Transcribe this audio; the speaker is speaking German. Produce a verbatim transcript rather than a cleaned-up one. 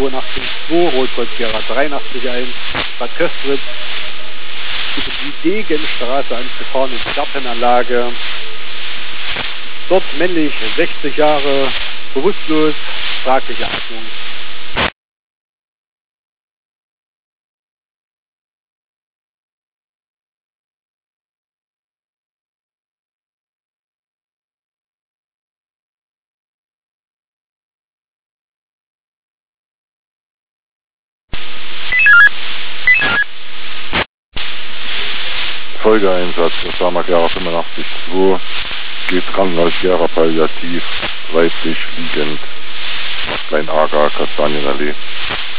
zweiundachtzig Komma zwei, Rotkreuz Gera dreiundachtzig Komma eins, Bad Köstritz, über die Degenstraße angefahren in die Gartenanlage. Dort männlich, sechzig Jahre, bewusstlos, fragliche Atmung. Folgeeinsatz, Osama Gera fünfundachtzig Komma zwei, geht Krankenhaus Gera Palliativ, weiblich liegend, Klein Aga, Kastanienallee.